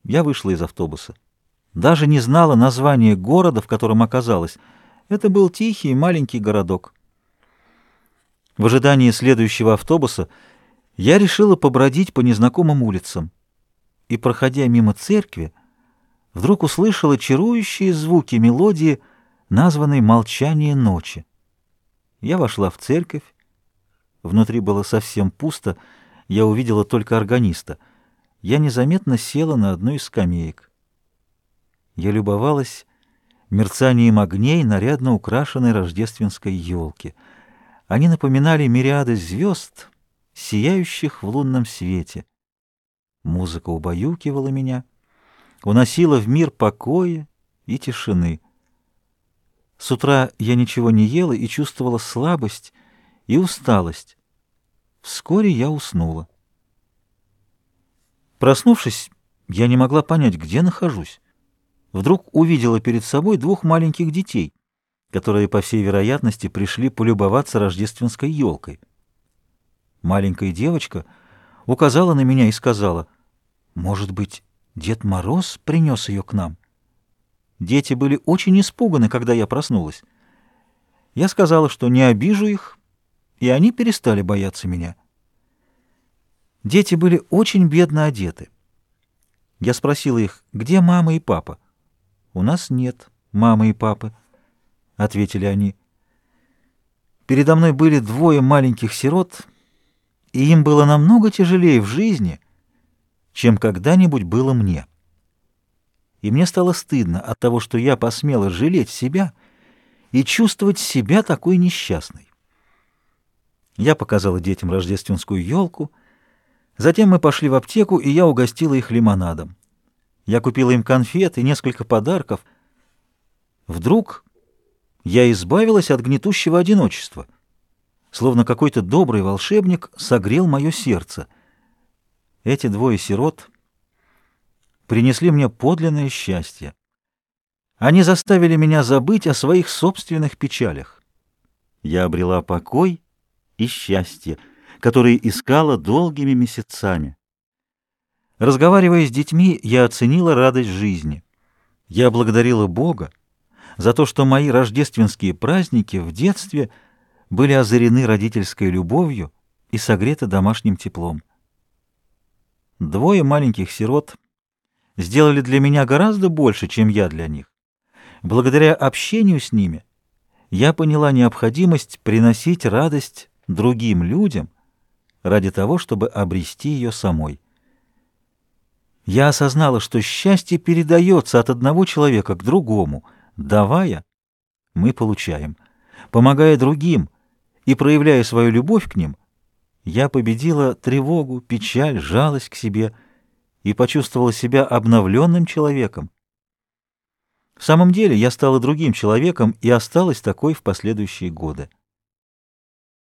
Я вышла из автобуса. Даже не знала названия города, в котором оказалась. Это был тихий маленький городок. В ожидании следующего автобуса я решила побродить по незнакомым улицам. И, проходя мимо церкви, вдруг услышала чарующие звуки мелодии, названной «Молчание ночи». Я вошла в церковь. Внутри было совсем пусто, я увидела только органиста. Я незаметно села на одну из скамеек. Я любовалась мерцанием огней нарядно украшенной рождественской елки. Они напоминали мириады звезд, сияющих в лунном свете. Музыка убаюкивала меня, уносила в мир покоя и тишины. С утра я ничего не ела и чувствовала слабость и усталость. Вскоре я уснула. Проснувшись, я не могла понять, где нахожусь. Вдруг увидела перед собой двух маленьких детей, которые, по всей вероятности, пришли полюбоваться рождественской елкой. Маленькая девочка указала на меня и сказала: «Может быть, Дед Мороз принес ее к нам?» Дети были очень испуганы, когда я проснулась. Я сказала, что не обижу их, и они перестали бояться меня. Дети были очень бедно одеты. Я спросила их, где мама и папа. «У нас нет мамы и папы», — ответили они. Передо мной были двое маленьких сирот, и им было намного тяжелее в жизни, чем когда-нибудь было мне. И мне стало стыдно от того, что я посмела жалеть себя и чувствовать себя такой несчастной. Я показала детям рождественскую елку, затем мы пошли в аптеку, и я угостила их лимонадом. Я купила им конфет и несколько подарков. Вдруг я избавилась от гнетущего одиночества, словно какой-то добрый волшебник согрел мое сердце. Эти двое сирот принесли мне подлинное счастье. Они заставили меня забыть о своих собственных печалях. Я обрела покой и счастье, которые искала долгими месяцами. Разговаривая с детьми, я оценила радость жизни. Я благодарила Бога за то, что мои рождественские праздники в детстве были озарены родительской любовью и согреты домашним теплом. Двое маленьких сирот сделали для меня гораздо больше, чем я для них. Благодаря общению с ними я поняла необходимость приносить радость другим людям ради того, чтобы обрести ее самой. Я осознала, что счастье передается от одного человека к другому. Давая, мы получаем. Помогая другим и проявляя свою любовь к ним, я победила тревогу, печаль, жалость к себе и почувствовала себя обновленным человеком. В самом деле я стала другим человеком и осталась такой в последующие годы.